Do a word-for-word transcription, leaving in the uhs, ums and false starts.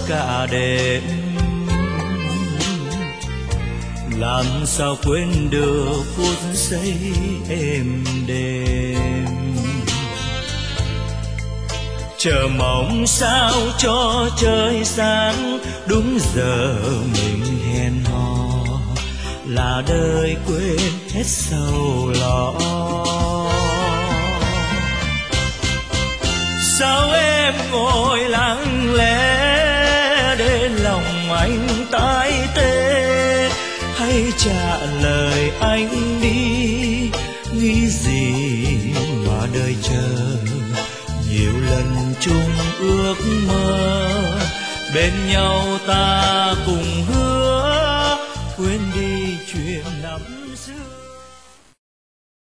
cả đêm, làm sao quên được phút giây êm đềm. Chờ mong sao cho trời sáng, đúng giờ mình hẹn hò, là đời quên hết sầu lo. Sao em ngồi lặng lẽ để lòng anh tái tê, hãy trả lời anh đi, nghĩ gì mà đời chờ. Nhiều lần chung ước mơ, bên nhau ta cùng hứa quên đi chuyện năm xưa.